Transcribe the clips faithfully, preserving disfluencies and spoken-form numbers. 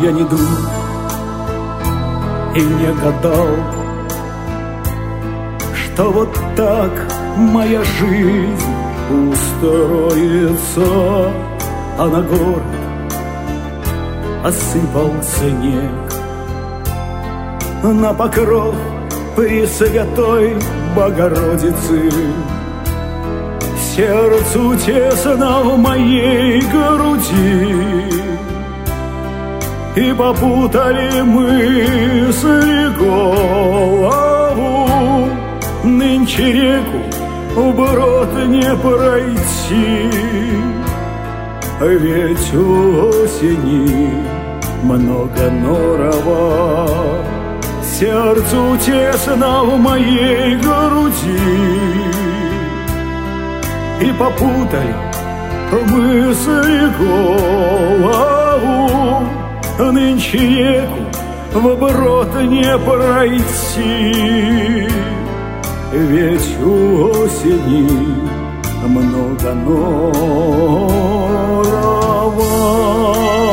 я не думал и не гадал, что вот так моя жизнь устроится, а на город осыпал снег. На покров Пресвятой Богородицы сердцу тесно в моей груди, и попутали мысли голову. Нынче реку вброд не пройти, ведь у осени много норова. Сердцу тесно в моей груди, и попутали мысли голову. Нынче реку вброд не пройти, ведь у осени много норова.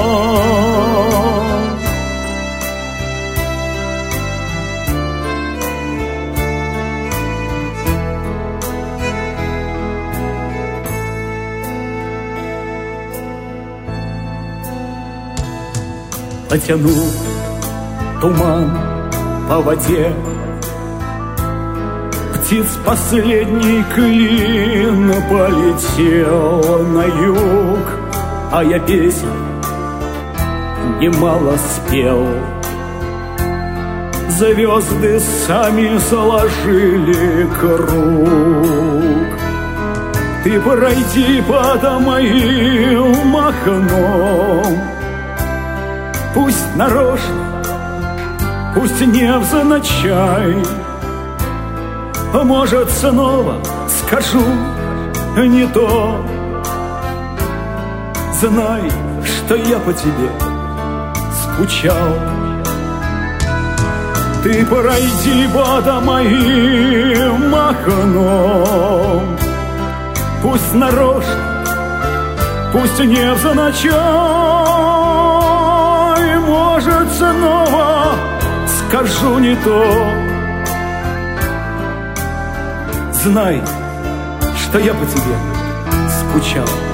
Потянул туман по воде, птиц последний клин полетел на юг, а я песен немало спел. Звезды сами сложили круг. Ты пройди под моим окном, пусть нарочно, пусть невзначай, может, снова скажу не то. Знай, что я по тебе скучал. Ты пройди под моим окном, пусть нарочно, пусть невзначай, может, снова скажу не то. Знай, что я по тебе скучал.